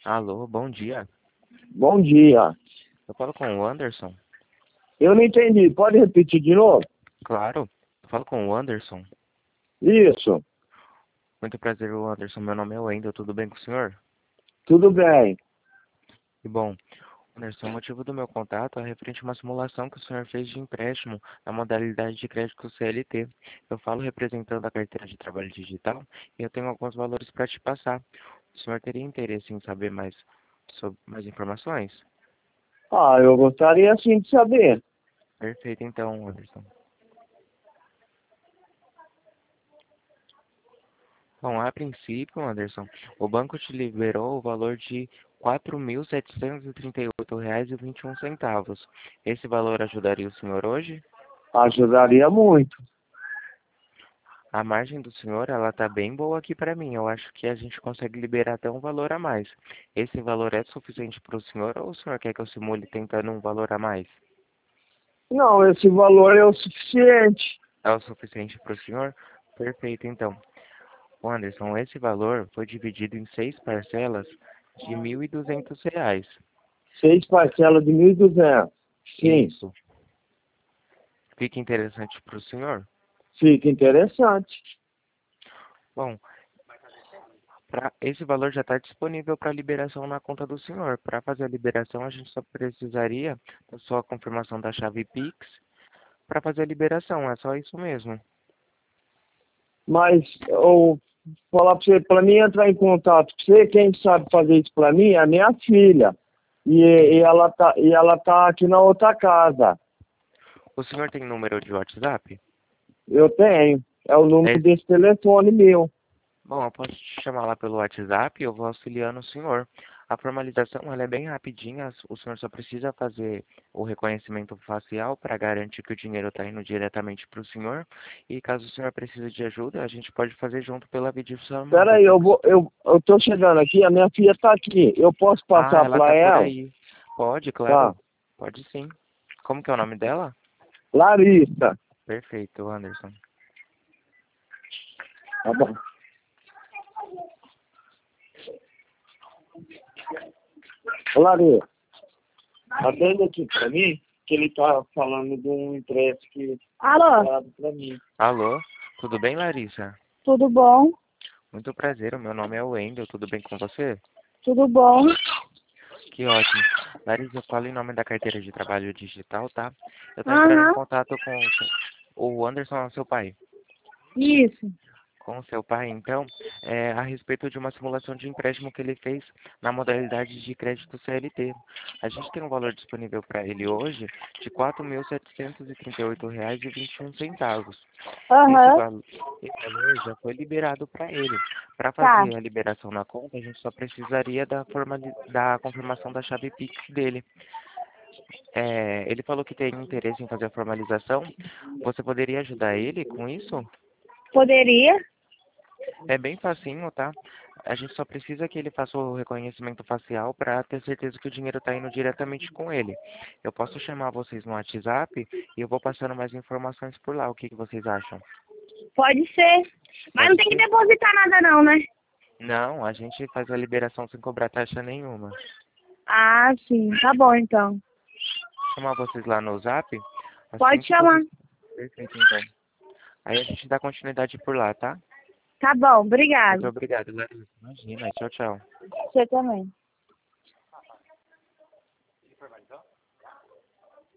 Alô, bom dia. Bom dia. Eu falo com o Anderson? Eu não entendi. Pode repetir de novo? Claro. Eu falo com o Anderson. Isso. Muito prazer, o Anderson. Meu nome é Wendel. Tudo bem com o senhor? Tudo bem. E bom, Anderson, o motivo do meu contato é referente a uma simulação que o senhor fez de empréstimo na modalidade de crédito CLT. Eu falo representando a carteira de trabalho digital e eu tenho alguns valores para te passar. O senhor teria interesse em saber mais sobre mais informações? Eu gostaria sim de saber. Perfeito, então, Anderson. Bom, a princípio, Anderson, o banco te liberou o valor de R$ 4.738,21. Esse valor ajudaria o senhor hoje? Ajudaria muito. A margem do senhor, ela tá bem boa aqui para mim. Eu acho que a gente consegue liberar até um valor a mais. Esse valor é suficiente para o senhor ou o senhor quer que eu simule tentando um valor a mais? Não, esse valor é o suficiente. É o suficiente para o senhor? Perfeito, então. Ô, Anderson, esse valor foi dividido em 6 parcelas de R$ 1.200. 6 parcelas de 1.200. Sim, Isso. Fica interessante para o senhor? fica interessante. Bom, esse valor já está disponível para liberação na conta do senhor. Para fazer a liberação, a gente só precisaria da sua confirmação da chave Pix para fazer a liberação. É só isso mesmo. Mas eu falar para você, para mim entrar em contato com você, quem sabe fazer isso para mim é a minha filha. E Sim. ela tá aqui na outra casa. O senhor tem número de WhatsApp? Eu tenho. É o número É, desse telefone meu. bom, eu posso te chamar lá pelo WhatsApp e eu vou auxiliando o senhor. A formalização ela é bem rapidinha, o senhor só precisa fazer o reconhecimento facial para garantir que o dinheiro está indo diretamente para o senhor. E caso o senhor precise de ajuda, a gente pode fazer junto pela Espera videochamada. aí, eu tô chegando aqui, a minha filha tá aqui. Eu posso Ah, passar ela para está por ela? aí. Pode, Tá. claro. Pode sim. Como que é o nome dela? Larissa. Perfeito, Anderson. Tá bom. Ô, Larissa, atende aqui para mim, que ele tá falando de um empréstimo que Alô, dado para mim. Alô? Tudo bem, Larissa? tudo bom? Muito prazer, o meu nome é Wendel, tudo bem com você? Tudo bom? Que ótimo. Larissa, eu falo em nome da carteira de trabalho digital, tá? Eu tô entrando em Aham, contato com o Anderson, é o seu pai. isso. Com o seu pai, então, a respeito de uma simulação de empréstimo que ele fez na modalidade de crédito CLT. A gente tem um valor disponível para ele hoje de R$ 4.738,21. Esse Aham, valor, esse valor já foi liberado para ele. Para tá. fazer a liberação na conta, a gente só precisaria da confirmação da chave Pix dele. Ele falou que tem interesse em fazer a formalização. Você poderia ajudar ele com isso? Poderia? É bem facinho, tá? A gente só precisa que ele faça o reconhecimento facial para ter certeza que o dinheiro está indo diretamente com ele. Eu posso chamar vocês no WhatsApp e eu vou passando mais informações por lá. O que que vocês acham? Pode ser. Mas não Pode tem que ser? depositar nada não, né? Não, a gente faz a liberação sem cobrar taxa nenhuma. Ah, sim. Tá bom, então. Chamar vocês lá no Zap, assim Pode que chamar. vocês... Perfeito, então. Aí a gente dá continuidade por lá, tá? Tá bom, Muito obrigado. obrigado, Larissa. Imagina, tchau, tchau. Você também.